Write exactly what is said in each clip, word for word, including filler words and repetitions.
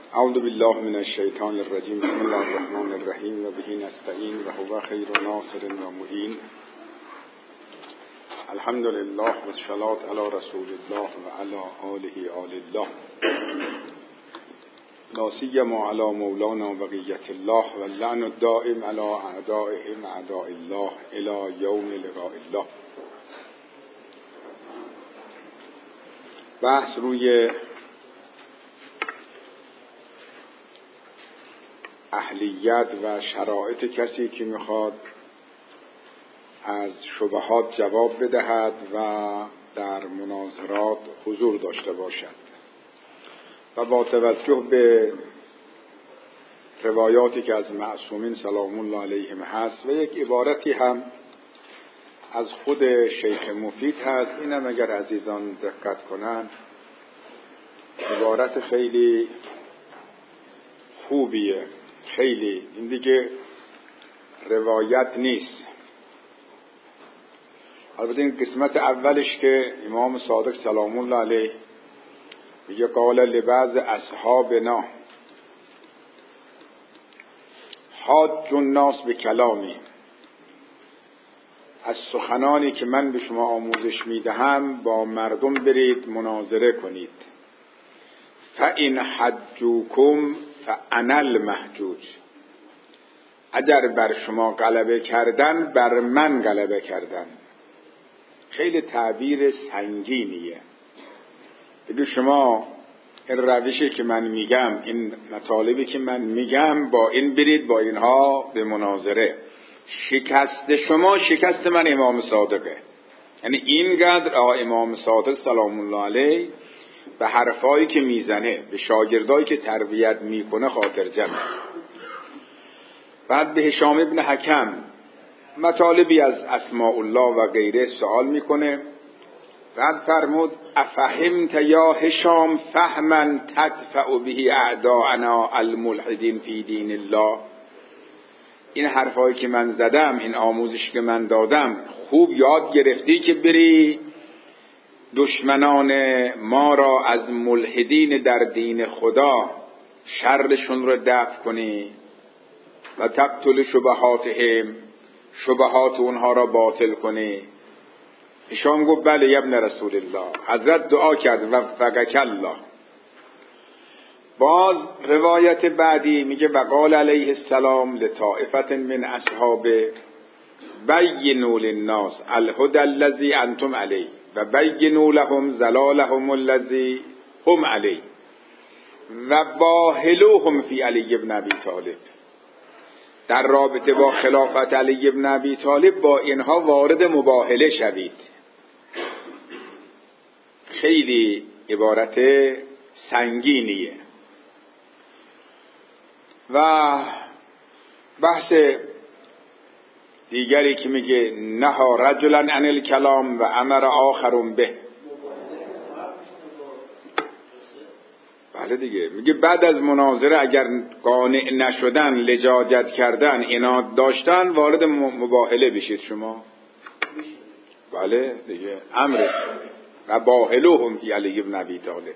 اعوذ بالله من الشیطان الرجیم. بسم الله الرحمن الرحیم و به نستعین و هو خیر ناصر و معین. الحمد لله و الصلاة علی رسول الله و علی آله آل الله، لا سیما علی مولانا بقیة الله و اللعن الدائم علی اعدائهم اعداء الله الی یوم لقاء الله. بحث روی اهلیت و شرایط کسی که میخواد از شبهات جواب بدهد و در مناظرات حضور داشته باشد و با توجه به روایاتی که از معصومین سلام الله علیهم هست و یک عبارتی هم از خود شیخ مفید هست. اینم اگر عزیزان دقت کنند عبارت خیلی خوبیه، خیلی این دیگه روایت نیست. البته این قسمت اولش که امام صادق سلام الله علیه میگه قال لبعض اصحابنا حاج الناس به کلامی، از سخنانی که من به شما آموزش میدهم با مردم برید مناظره کنید. فإن حجوکم فانا المحجوج، اگر بر شما غلبه کردن بر من غلبه کردن. خیلی تعبیر سنگینیه. بگو شما این روشی که من میگم، این مطالبی که من میگم با این برید با اینها به مناظره. شکست شما شکست من امام صادقه. یعنی اینقدر امام صادق سلام الله علیه به حرفایی که میزنه، به شاگردایی که تربیت میکنه خاطر جمعه. بعد به هشام ابن حکم مطالبی از اسماء الله و غیره سوال میکنه. بعد فرمود افهمت یا هشام فهما تدفع به اعداءنا الملحدین فی دین الله. این حرفایی که من زدم، این آموزش که من دادم خوب یاد گرفتی که بری دشمنان ما را از ملحدین در دین خدا شرشون رو دفع کنی و تبطل شبهاتهم، شبهات اونها را باطل کنی. هشام گفت بله ابن رسول الله. حضرت دعا کرد وفقک الله. باز روایت بعدی میگه وقال علیه السلام لطائفة من اصحابه بینوا للناس الهدى الذی انتم علیه و بینوا لهم ضلالهم الذی هم علیه و باهلوهم فی علی ابن ابی طالب. در رابطه با خلافت علی ابن ابی طالب با اینها وارد مباهله شوید. خیلی عبارت سنگینیه. و بحث دیگری که میگه نها رجلا عن الکلام و امر آخرون به. بله دیگه میگه بعد از مناظره اگر قانع نشدن، لجاجت کردن، عناد داشتن، وارد مباهله بشید شما. بله دیگه امر و باهلوهم فی علی ابن ابی طالب.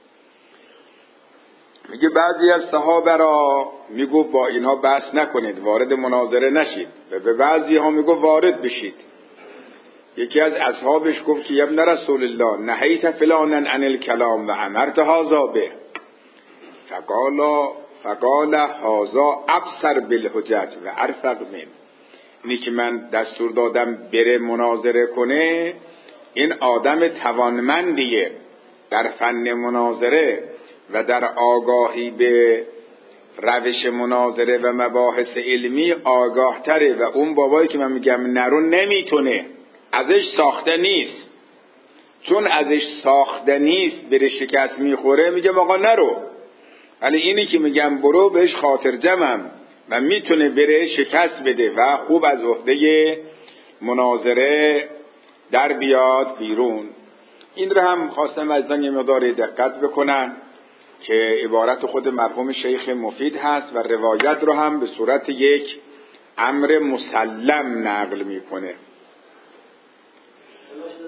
میگه بعضی از صحابه را میگو با اینها بحث نکنید، وارد مناظره نشید. و به بعضی ها میگو وارد بشید. یکی از اصحابش گفت که ابن رسول الله نهیت فلانا عن الکلام و امرت هذا به. فقال فقال هذا ابصر بالحجج و ارفق من. اینی که من دستور دادم بره مناظره کنه، این آدم توانمندیه در فن مناظره و در آگاهی به روش مناظره و مباحث علمی آگاه تره. و اون بابایی که من میگم نرو نمیتونه، ازش ساخته نیست. چون ازش ساخته نیست بره شکست میخوره، میگم آقا نرو. ولی اینی که میگم برو بهش خاطر جمعم و میتونه بره شکست بده و خوب از عهده مناظره در بیاد بیرون. این رو هم خواستم از یه مقدار دقت بکنن که عبارت خود مرحوم شیخ مفید هست و روایت رو هم به صورت یک امر مسلم نقل میکنه.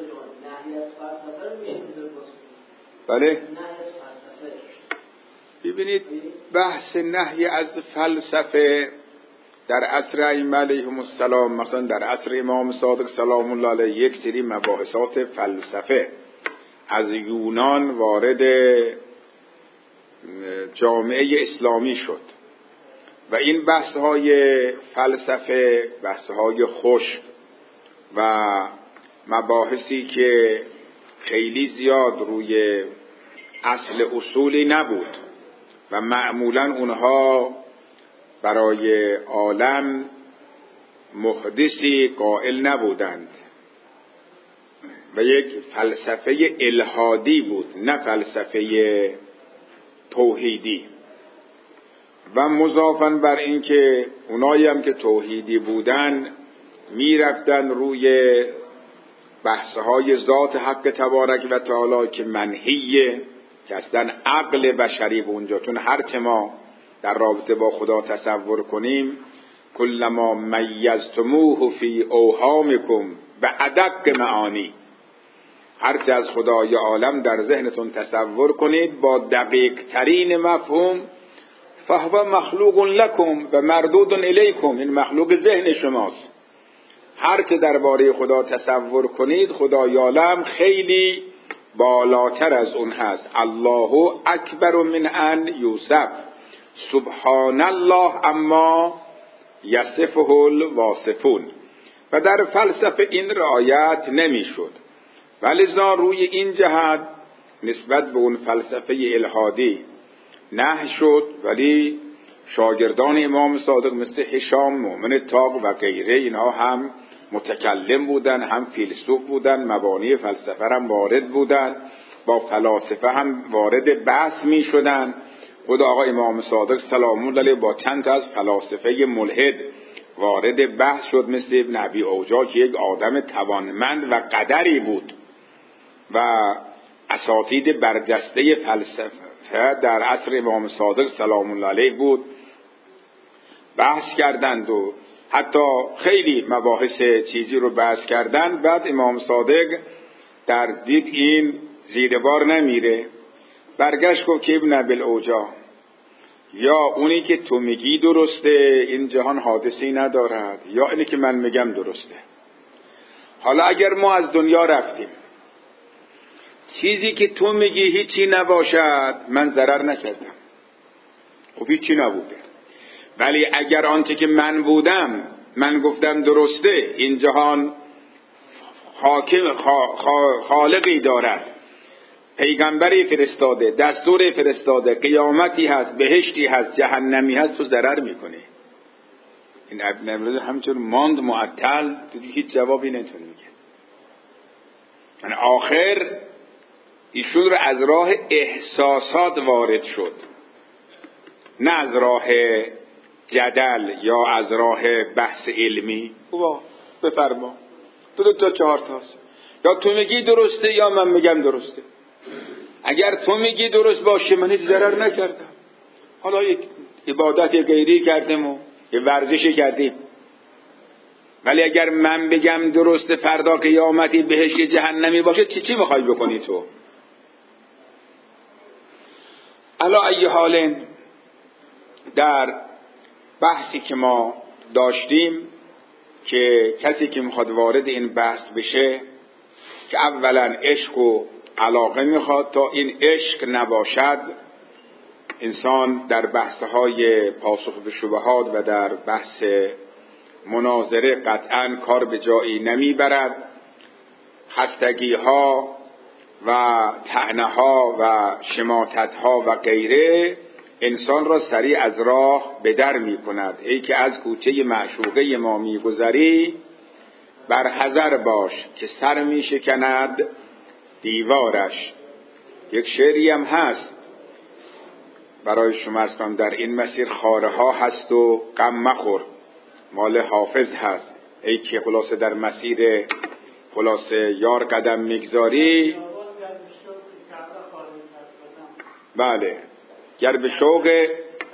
بله ببینید بحث نهی از فلسفه در عصر ائمه علیهم السلام، مثلا در عصر امام صادق سلام الله علیه، یک سری مباحثات فلسفه از یونان وارد جامعه اسلامی شد و این بحث‌های فلسفه بحث‌های خوش و مباحثی که خیلی زیاد روی اصل اصولی نبود و معمولاً اونها برای عالم محدثی قائل نبودند و یک فلسفه الحادی بود، نه فلسفه توحیدی. و مضافاً بر این که اونایی هم که توحیدی بودن می رفتن روی بحثهای ذات حق تبارک و تعالی که منهیه، که اصلا عقل بشری به اونجا، چون هر چه ما در رابطه با خدا تصور کنیم، کلما میزتموه فی اوهامکم به ادق معانی، هر چه از خدای عالم در ذهنتون تصور کنید با دقیق ترین مفهوم، فهو مخلوق لکم و مردود الیکم، این مخلوق ذهن شماست. هر چه درباره خدا تصور کنید خدای عالم خیلی بالاتر از اون هست. الله اکبر من ان یوصف، سبحان الله اما یصفه الواصفون. و در فلسفه این رعایت نمیشد، ولذا روی این جهت نسبت به اون فلسفه الحادی نهی شد. ولی شاگردان امام صادق مثل هشام مومن تاق و غیره، اینها هم متکلم بودن، هم فیلسوف بودن، مبانی فلسفه هم وارد بودن، با فلاسفه هم وارد بحث می شدن. خود آقا امام صادق سلام الله علیه با چند تا از فلاسفه ملحد وارد بحث شد، مثل ابن ابی اوجا که یک آدم توانمند و قدری بود و اساتید برجسته فلسفه در عصر امام صادق سلام الله علیه بود. بحث کردند و حتی خیلی مباحث چیزی رو بحث کردند. بعد امام صادق در دید این زیر بار نمیره، برگشت گفت که ابن ابی اوجا، یا اونی که تو میگی درسته، این جهان حادثی ندارد، یا اینی که من میگم درسته. حالا اگر ما از دنیا رفتیم، چیزی که تو میگی هیچی نباشد، من ضرر نکردم، خب هیچی نبوده. ولی اگر آنچه که من بودم من گفتم درسته، این جهان حاکم خالقی دارد، پیغمبری فرستاده، دستور فرستاده، قیامتی هست، بهشتی هست، جهنمی هست، تو ضرر میکنی. این ابن ابی همچون ماند معطل، دیگه هیچ جوابی نتونه میگه. یعنی آخر ایشون رو از راه احساسات وارد شد، نه از راه جدل یا از راه بحث علمی. خوبا بفرما، دو دو تا چهار تاست، یا تو میگی درسته یا من میگم درسته. اگر تو میگی درست باشه من هیچ ضرر نکردم، حالا یک عبادت غیری کردم و یه ورزشی کردیم. ولی اگر من بگم درسته، فردا قیامتی بهشت جهنمی باشه، چی چی میخوای بکنی تو؟ علا ای حال در بحثی که ما داشتیم که کسی که میخواد وارد این بحث بشه که اولا عشق و علاقه میخواد، تا این عشق نباشد انسان در بحثهای پاسخ به شبهات و در بحث مناظره قطعا کار به جایی نمیبرد. خستگی ها و طعنه ها و شماتت ها و غیره انسان را سریع از راه بدر می کند. ای که از کوچه معشوقه ما می گذری، بر حذر باش که سر می شکند دیوارش. یک شعری هم هست برای شما عرض کنم، در این مسیر خاره ها هست و غم مخور، مال حافظ هست. ای که خلاصه در مسیر خلاصه یار قدم میگذاری، بله، گر به شوق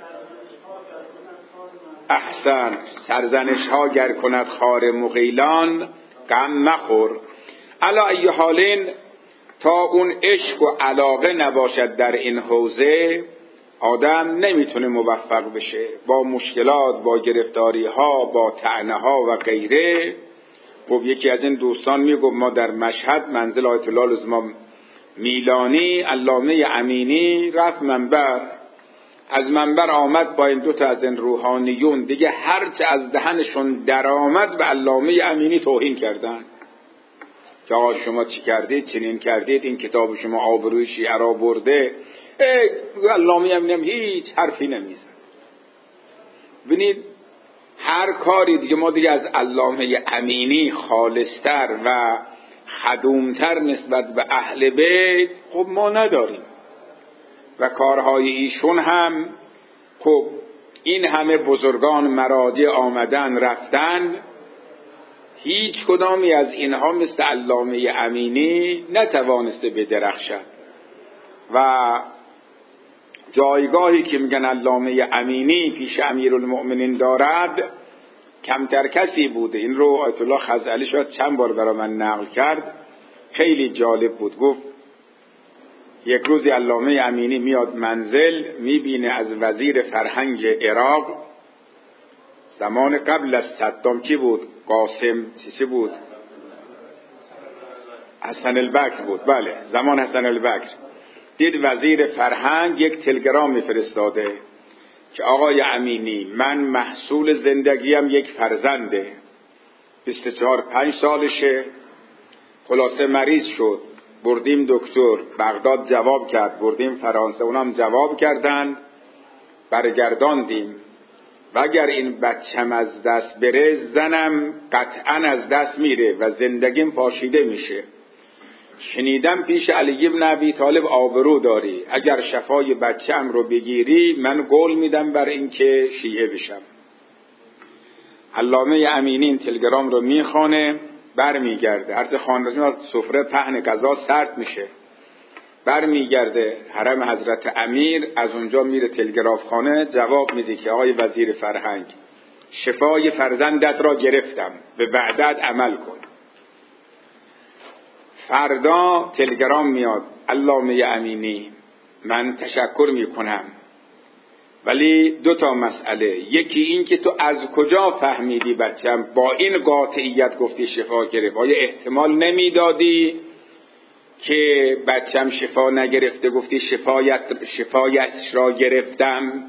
احسن سرزنش ها گر کند خار مغیلان، غم مخور. علا ای حالین تا اون عشق و علاقه نباشد در این حوزه، آدم نمیتونه موفق بشه با مشکلات، با گرفتاری ها، با طعنه ها و غیره. خب یکی از این دوستان میگفت ما در مشهد منزل آیت الله العظمی میلانی، علامه امینی رفت منبر، از منبر آمد با این دوتا از این روحانیون، دیگه هرچه از دهنشون در آمد به علامه امینی توهین کردن که آقا شما چی کردید، چنین کردید، این کتاب شما آبروی شیعه را برده. علامه امینی هم هیچ حرفی نمیزد. ببینید هر کاری دیگه ما دیگه از علامه امینی خالصتر و خدومتر نسبت به اهل بیت خب ما نداریم و کارهای ایشون هم خب این همه بزرگان مراجع آمدن رفتن، هیچ کدامی از اینها مثل علامه امینی نتوانسته بدرخشد و جایگاهی که میگن علامه امینی پیش امیرالمؤمنین دارد کمتر کسی بوده. این رو آیت الله خزعلی شاید چند بار برای من نقل کرد، خیلی جالب بود. گفت یک روزی علامه امینی میاد منزل، میبینه از وزیر فرهنگ عراق زمان قبل از صدام کی بود؟ قاسم چی بود؟ حسن البکر بود. بله زمان حسن البکر. دید وزیر فرهنگ یک تلگرام میفرستاده که آقای امینی من محصول زندگیم یک فرزنده، بیست و چهار پنج سالشه، خلاصه مریض شد، بردیم دکتر، بغداد جواب کرد، بردیم فرانسه، اونم جواب کردن، برگرداندیم و اگر این بچم از دست بره زنم قطعا از دست میره و زندگیم پاشیده میشه. شنیدم پیش علی ابن ابی طالب آبرو داری، اگر شفای بچه‌ام رو بگیری من قول میدم بر این که شیعه بشم. علامه امینی این تلگرام رو میخونه، بر میگرده، عرض خانرزمی سفره پهن غذا سرد میشه، بر میگرده حرم حضرت امیر، از اونجا میره تلگراف خانه، جواب میده که آقای وزیر فرهنگ شفای فرزندت را گرفتم، به وعدت عمل کن. فردا تلگرام میاد، علامه امینی من تشکر میکنم ولی دو تا مسئله، یکی این که تو از کجا فهمیدی بچم با این قاطعیت گفتی شفا گرفت؟ آیا احتمال نمیدادی که بچم شفا نگرفته گفتی شفایت شفایتش را گرفتم؟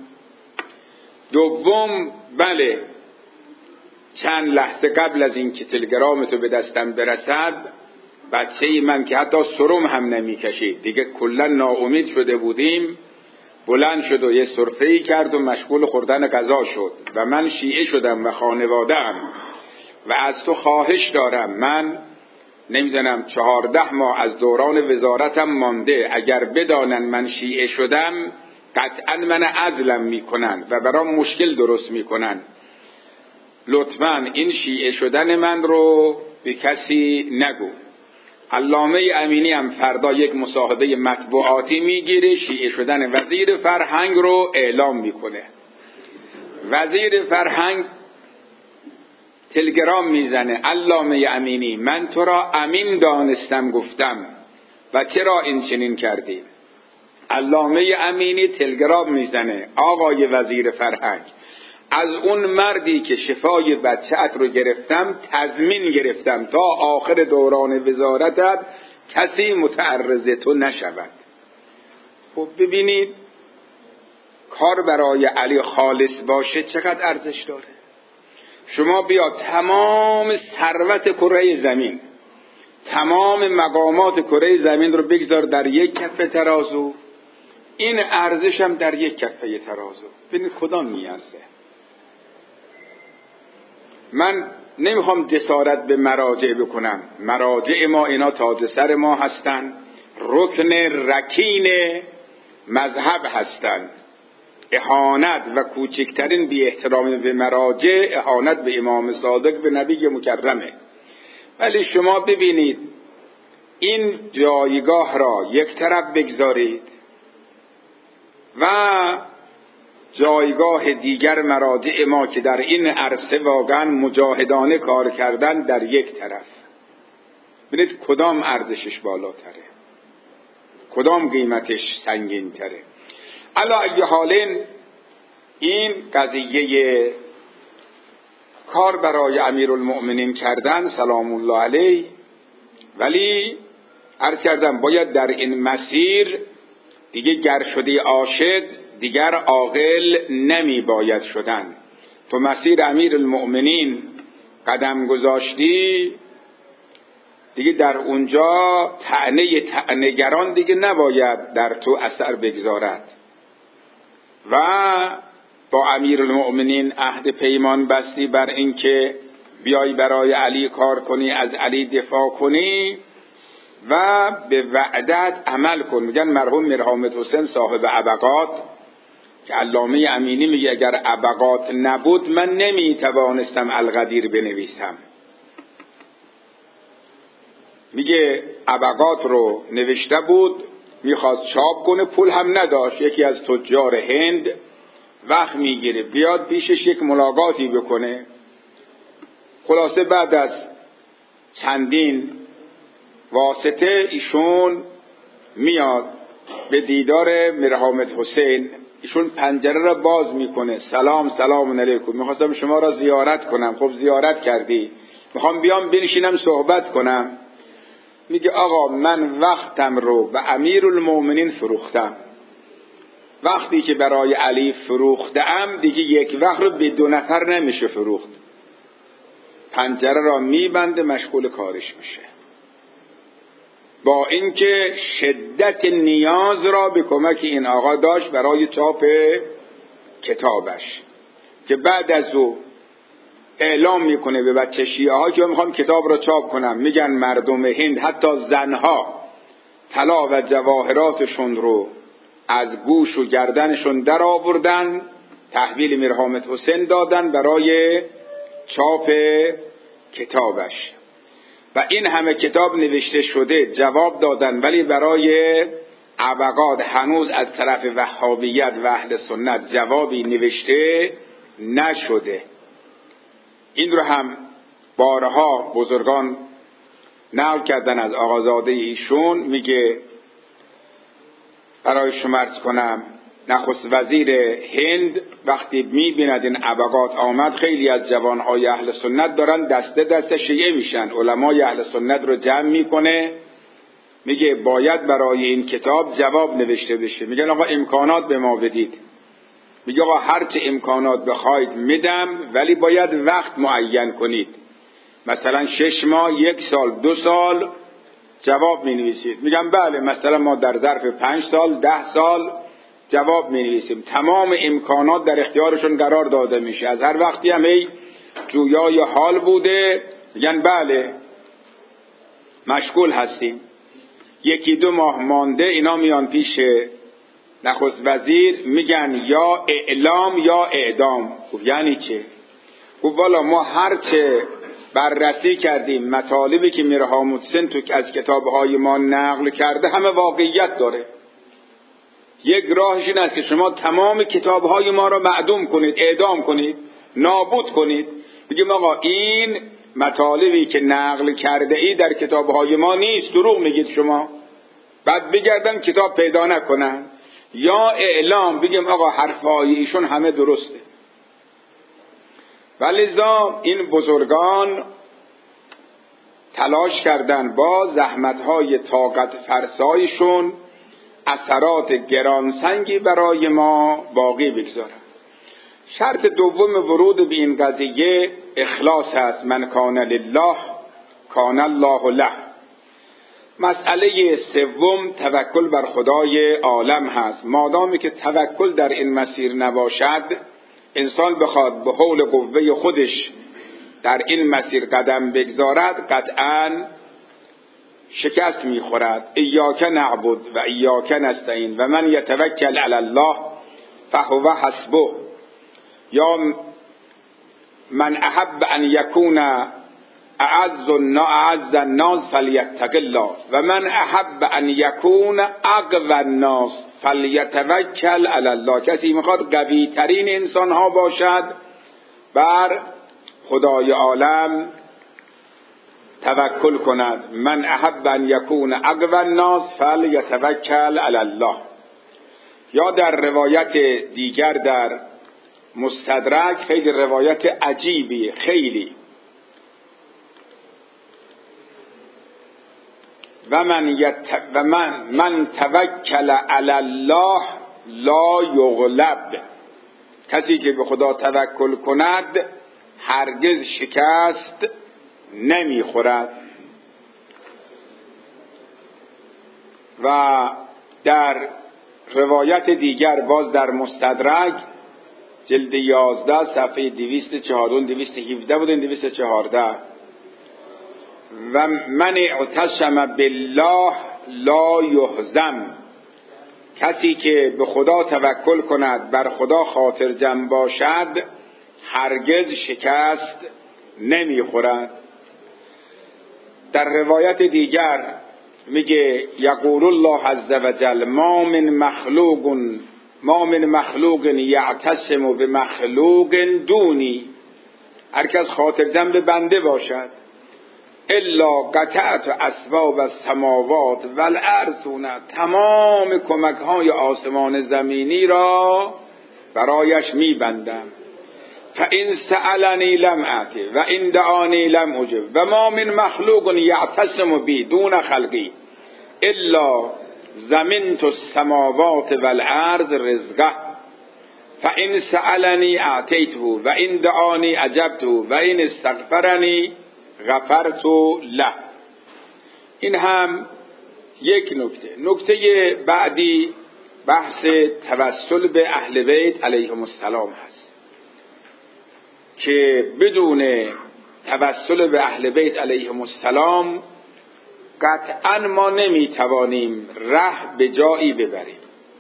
دوم بله چند لحظه قبل از این که تلگرام تو به دستم برسد بچه من که حتی سرم هم نمی کشید، دیگه کلا ناامید شده بودیم، بلند شد و یه سرفه‌ای کرد و مشغول خوردن غذا شد و من شیعه شدم و خانواده‌ام و از تو خواهش دارم، من نمیزنم چهارده ماه از دوران وزارتم مانده، اگر بدانن من شیعه شدم قطعا من عزلم میکنن و برام مشکل درست میکنن، لطفاً این شیعه شدن من رو به کسی نگو. علامه امینی هم فردا یک مصاحبه مطبوعاتی میگیره، شیعه شدن وزیر فرهنگ رو اعلام میکنه. وزیر فرهنگ تلگرام میزنه، علامه امینی من تو را امین دانستم گفتم و چرا این چنین کردی؟ علامه امینی تلگرام میزنه، آقای وزیر فرهنگ از اون مردی که شفای بچه‌ات رو گرفتم تضمین گرفتم تا آخر دوران وزارتت کسی متعرض تو نشود. خب ببینید کار برای علی خالص باشه چقدر ارزش داره. شما بیا تمام ثروت کره زمین، تمام مقامات کره زمین رو بگذار در یک کفه ترازو، این ارزش هم در یک کفه ترازو، ببینید کدام میارزه. من نمیخوام جسارت به مراجع بکنم، مراجع ما اینا تاج سر ما هستن، رکن رکین مذهب هستن. اهانت و کوچکترین بی احترامی به مراجع اهانت به امام صادق به نبی مکرمه. ولی شما ببینید این جایگاه را یک طرف بگذارید و جایگاه دیگر مراجع ما که در این عرصه واقعا مجاهدانه کار کردن در یک طرف، ببینید کدام ارزشش بالاتره، کدام قیمتش سنگین تره. علی ای حالین این قضیه کار برای امیرالمؤمنین کردن سلام الله علیه، ولی عرض کردم باید در این مسیر دیگه گر شده عاشق دیگر عاقل نمی باید شدن. تو مسیر امیرالمؤمنین قدم گذاشتی دیگه در اونجا طعنه طعنه‌گران دیگه نباید در تو اثر بگذارد و با امیرالمؤمنین عهد پیمان بستی بر اینکه بیای برای علی کار کنی، از علی دفاع کنی و به وعدت عمل کن. میگن مرحوم میرحامد حسین صاحب ابقات که علامه امینی میگه اگر ابقات نبود من نمیتوانستم القدیر بنویسم. میگه ابقات رو نوشته بود، میخواست چاپ کنه، پول هم نداشت. یکی از تجار هند وقت میگیره بیاد پیشش یک ملاقاتی بکنه. خلاصه بعد از چندین واسطه ایشون میاد به دیدار میرحامد حسین. ایشون پنجره را باز میکنه، سلام سلام علیکم، میخواستم شما را زیارت کنم. خب زیارت کردی، میخوام بیام بنشینم صحبت کنم. میگه آقا من وقتم رو به امیرالمؤمنین فروختم، وقتی که برای علی فروختم دیگه یک وقت رو به دو نفر نمیشه فروخت. پنجره را میبنده مشغول کارش میشه، با اینکه شدت نیاز را به کمک این آقا داشت برای چاپ کتابش، که بعد از او اعلام میکنه به بچه شیعه ها که میخوام کتاب را چاپ کنم. میگن مردم هند حتی زنها طلا و جواهراتشون رو از گوش و گردنشون در آوردن، تحویل میرحامد حسین دادن برای چاپ کتابش. و این همه کتاب نوشته شده جواب دادن، ولی برای ابقات هنوز از طرف وهابیت و اهل سنت جوابی نوشته نشده. این رو هم بارها بزرگان نقل کردن از آقازاده ایشون. میگه برای شما عرض کنم نخست وزیر هند وقتی میبیند این ابقات آمد، خیلی از جوانهای اهل سنت دارن دسته دسته شیعه میشن، علمای اهل سنت رو جمع میکنه، میگه باید برای این کتاب جواب نوشته بشه. میگن آقا امکانات به ما بدید. میگه آقا هرچه امکانات بخواید میدم، ولی باید وقت معین کنید، مثلا شش ماه، یک سال، دو سال جواب می نویسید. میگم بله، مثلا ما در ظرف پنج سال، ده سال جواب می نویسیم. تمام امکانات در اختیارشون قرار داده میشه. از هر وقتی هم ای جویای حال بوده میگن بله مشغول هستیم. یکی دو ماه مانده اینا میان پیش نخست وزیر میگن یا اعلام یا اعدام. خب یعنی چه؟ خب والا ما هرچه بررسی کردیم مطالبی که میرحامد حسین تو از کتابهای ما نقل کرده همه واقعیت داره. یک راهش این است که شما تمام کتابهای ما را معدوم کنید، اعدام کنید، نابود کنید. بگیم آقا این مطالبی که نقل کرده ای در کتابهای ما نیست، دروغ میگید شما. بعد بگردن کتاب پیدا نکنن. یا اعلام، بگیم آقا حرفای ایشون همه درسته. ولذا این بزرگان تلاش کردن با زحمتهای طاقت فرسایشون اثرات گرانسنگی برای ما باقی بگذارن. شرط دوم ورود به این قضیه اخلاص هست. من کان لله کان الله له. مسئله سوم توکل بر خدای عالم هست. مادامی که توکل در این مسیر نباشد، انسان بخواد به حول قوه خودش در این مسیر قدم بگذارد، قطعاً شکست میخورد. ایاک نعبد و ایاک نستعین و من یتوکل علی الله فهو حسبه. یا من احب ان یکون اعز الناس فلیتق الله و من احب ان یکون اقوى الناس فلیتوکل علی الله. کسی میخواد قوی ترین انسان ها باشد، بر خدای عالم توکل کند. من احب ان یکون اقوى الناس فلیتوکل علی الله. یا در روایت دیگر در مستدرک، خیلی روایت عجیبی، خیلی و من یت و من من توکل علی الله لا یغلب، کسی که به خدا توکل کند هرگز شکست نمیخورد. و در روایت دیگر باز در مستدرک جلد یازده صفحه دویست و چهارده دویست و هفده بود دویست و چهارده، و من اعتصم بالله لا یهزم، کسی که به خدا توکل کند بر خدا خاطر جمع باشد هرگز شکست نمیخورد. در روایت دیگر میگه یقول الله عز وجل ما من مخلوق ما من مخلوق یعتصم بمخلوق دونی، هر کس خاطر جمع به بنده باشد الا قطعت اسباب السماوات والارض، تمام کمک های آسمان زمینی را برایش میبندم. فان سألنی لم اعطی و ان دعانی لم اجب و ما من مخلوق یعتصم بی دون خلقی الا زمنت السماوات والارض رزقه فان سألنی اعطیته و ان دعانی اجبته و ان استغفرنی غفرت له. این هم یک نکته. نکته بعدی بحث توسل به اهل بیت علیهم السلام هست که بدون توسل به اهل بیت علیهم السلام قطعا ما نمیتوانیم ره به جایی ببریم،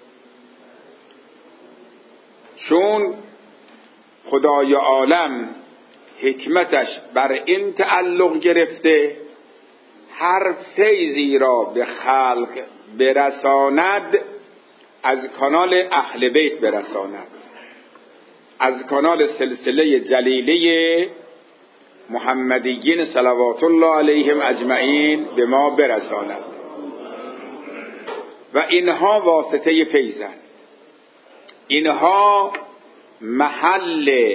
چون خدای عالم حکمتش بر این تعلق گرفته هر فیضی را به خلق برساند از کانال اهل بیت برساند، از کانال سلسله جلیله محمدیین صلوات الله علیهم اجمعین به ما برساند و اینها واسطه فیضند. اینها محل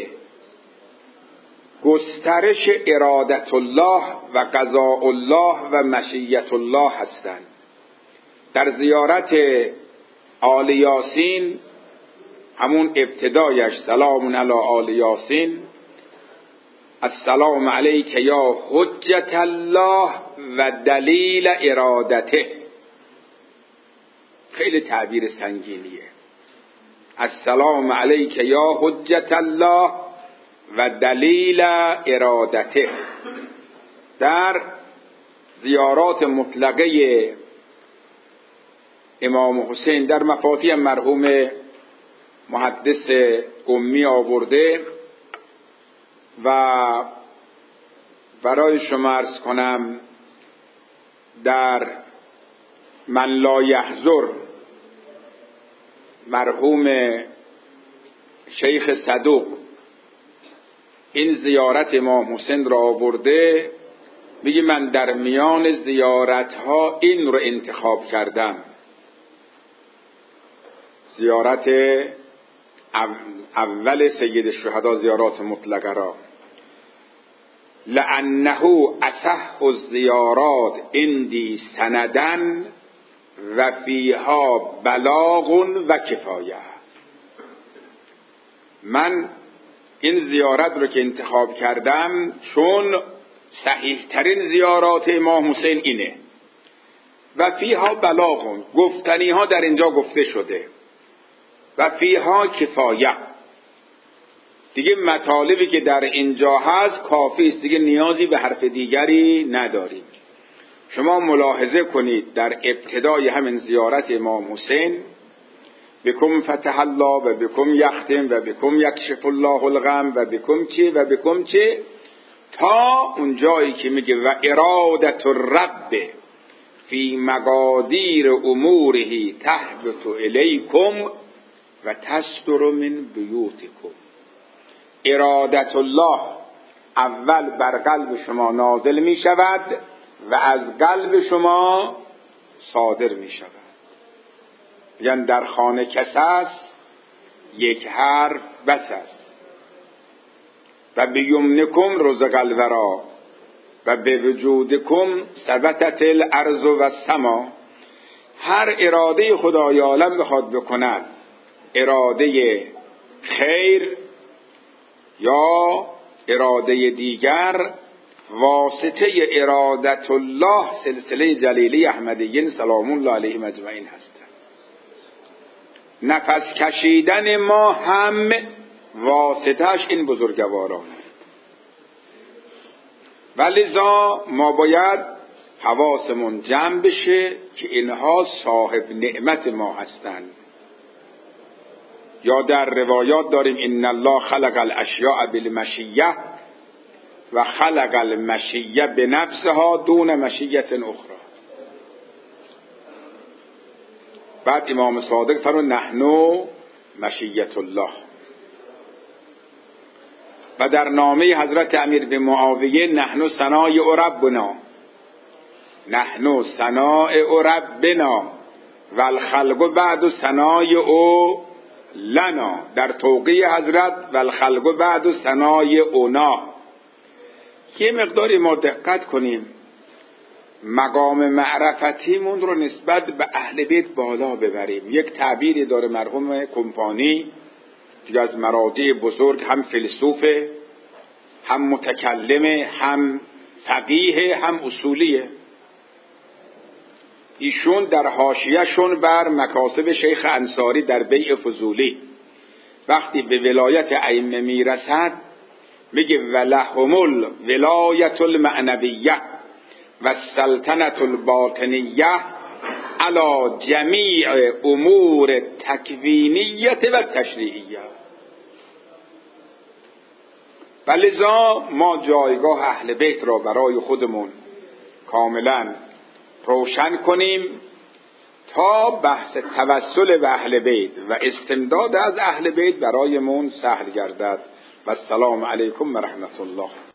گسترش ارادت الله و قضاء الله و مشیت الله هستند. در زیارت آل یاسین، همون ابتدایش سلام علی آل یاسین، السلام علیک یا حجت الله و دلیل ارادته، خیلی تعبیر سنگینیه. السلام علیک یا حجت الله و دلیل ارادته. در زیارات مطلقه امام حسین در مفاتیح مرحوم محدث قمی آورده و برای شما عرض کنم در من لا یحضر مرحوم شیخ صدوق این زیارت امام حسین را آورده، میگه من در میان زیارت ها این رو انتخاب کردم، زیارت اول سید الشهدا زیارات مطلقه را، لانه اصح الزیارات عندی سندن و فیها بلاغ و کفایه. من این زیارت رو که انتخاب کردم چون صحیح ترین زیارات امام حسین اینه و فیها بلاغ، گفتنی ها در اینجا گفته شده، و فیها کفایه، دیگه مطالبی که در اینجا هست کافی است، دیگه نیازی به حرف دیگری نداریم. شما ملاحظه کنید در ابتدای همین زیارت امام حسین بکم فتح الله و بکم یختم و بکم یکشف الله الغم و بکم چه و بکم چه، تا اون جایی که میگه و ارادت الرب فی مقادیر اموره تهبط الیکم و تصدر من بیوتکم. ارادت الله اول بر قلب شما نازل می شود و از قلب شما صادر می شود. میگن در خانه کس است یک حرف بس است. و بیمنکم رزق الورا و به وجودکم ثبتت الارض و السما. هر اراده خدای عالم بخواد بکند، اراده خیر یا اراده دیگر، واسطه ارادت الله سلسله جلیلی احمدیین سلام الله علیهم اجمعین هستند. نفس کشیدن ما هم واسطهش این بزرگواران. ولذا ما باید حواسمون جمع بشه که اینها صاحب نعمت ما هستند. یا در روایات داریم ان الله خلق الاشیاء بالمشیه و خلق المشیه بنفسها دون مشیه اخرى. بعد امام صادق فرمود نحن مشیت الله. و در نامه حضرت امیر به معاویه نحن صنایع ربنا، نحن صنایع ربنا و الخلق بعد صنایع لنا. در توقیع حضرت و الخلق بعد صنایعنا. یه مقداری ما دقت کنیم، مقام معرفتیمون رو نسبت به اهل بیت بالا ببریم. یک تعبیری داره مرحوم کمپانی، دیگه از مراجع بزرگ، هم فیلسوفه، هم متکلمه، هم فقیه، هم اصولیه. ایشون در حاشیه‌شون بر مکاسب شیخ انصاری در بیع فضولی وقتی به ولایت ائمه میرسد میگه ولهم الولایت المعنویه و السلطنت الباطنیه علی جمیع امور تکوینیه و تشریعیه. ولذا ما جایگاه اهل بیت را برای خودمون کاملا روشن کنیم تا بحث توسل به اهل بیت و استمداد از اهل بیت برایمون سهل گردد. و السلام علیکم و رحمت الله.